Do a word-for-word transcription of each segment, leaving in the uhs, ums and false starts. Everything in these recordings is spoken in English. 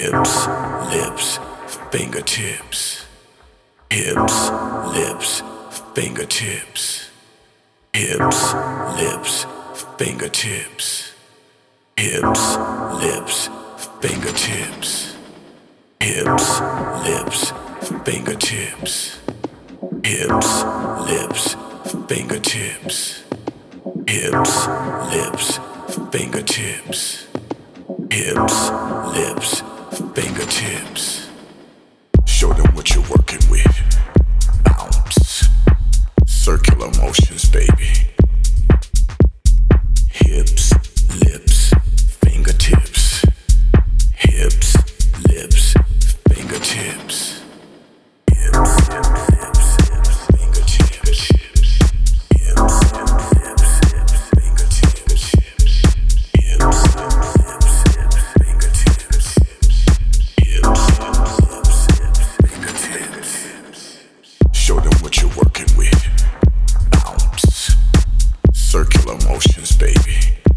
Hips, lips, fingertips. Hips, lips, fingertips. Hips, lips, fingertips. Hips, lips, fingertips. Hips, lips, fingertips. Hips, lips, fingertips. Hips, lips, fingertips. Hips, lips, fingertips. Show them what you're working with. Bounce. Circular motions, baby. Hips, lips, fingertips. Hips, lips, fingertips. Hips, lips, lips, lips, fingertips. Hips, lips, lips, lips, fingertips. Hips, lips, lips, lips, fingertips. Hips, lips, lips, lips, fingertips. Show them what you're working with. Bounce. Circular motions, baby.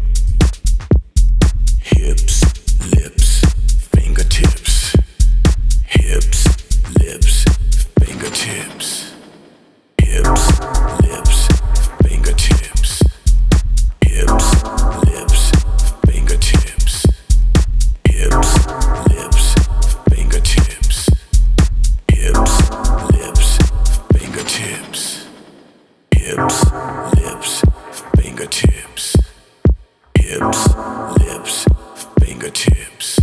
Hips, lips, fingertips. Hips, lips, fingertips. Hips, lips, fingertips. Hips, lips, fingertips. Hips, lips, fingertips. Hips, lips, fingertips. Hips, lips, fingertips. Hips, lips, fingertips.